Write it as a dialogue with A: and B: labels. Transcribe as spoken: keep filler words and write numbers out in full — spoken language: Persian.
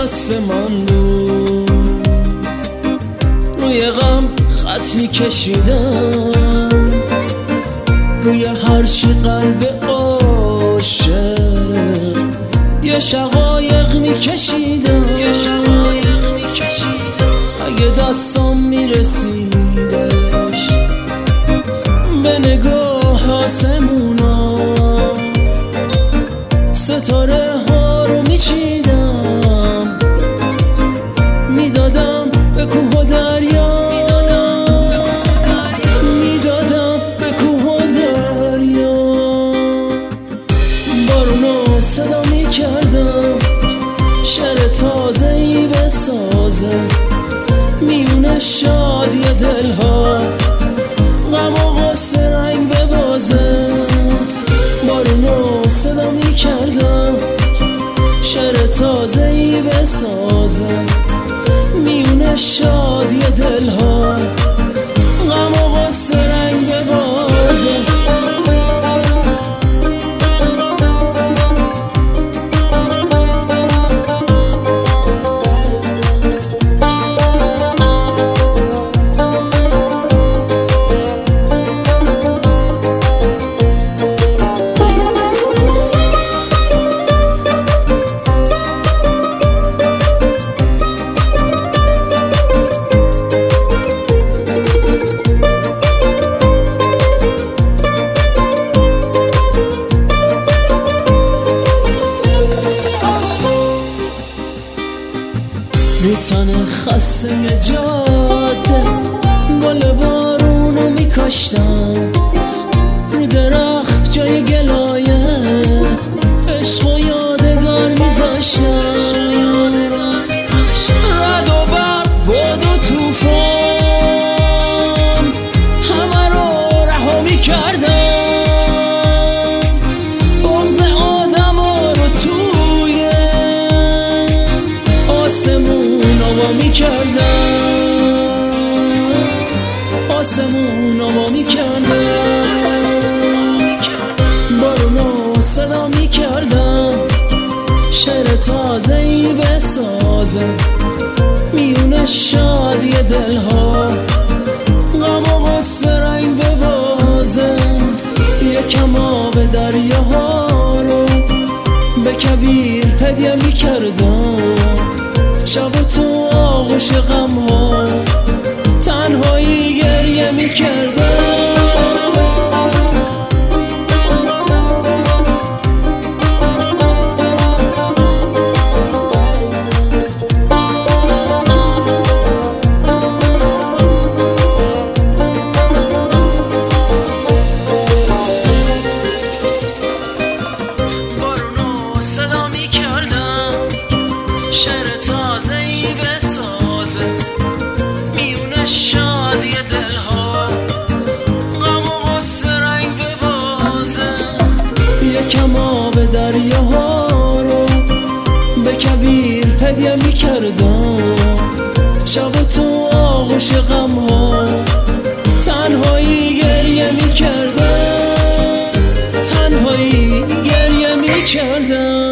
A: دست من بود، روی غم خط میکشیدم، روی هرچی قلب عاشق یه شقایق میکشیدم. اگه دستم میرسیدش به نگاه آسمونا، ستاره ها رو میچیدم، میدادم به کوه و دریا، میدادم به کوه و دریا. بارونو صدا میکردم شعر تازه‌ای بسازه، میونه شادی دلها غم و غصه رنگ ببازه. بارونو صدا میکردم شعر تازه‌ای بسازه، میونه شادی دلها غم و غصه رنگ ببازه. رو تن خسته جاده گل بارونو میکاشتم، رو درخت جای گلایه عشق و یادگار میذاشتم. رد و برق باد و توفان همه رو رها میکردم، بغض آدم رو توی آسمون آوا میکردم، آسمون آوا میکردم. بارونو صدا میکردم شعر تازه‌ای بسازه، میونه شادی دلها غم و غصه رنگ ببازه. یکم آب دریاها رو به کبیر هدیه میکردم، شب تو آغوش غم ها تنهایی گریه میکردم. بارونو صدا میکردم شعر تازه‌ای بسازه، میونه شادی دلها غم و غصه رنگ ببازه. یکم آب دریاها رو به کبیر هدیه میکردم، شب تو آغوش غم ها تنهایی گریه میکردم، تنهایی گریه میکردم.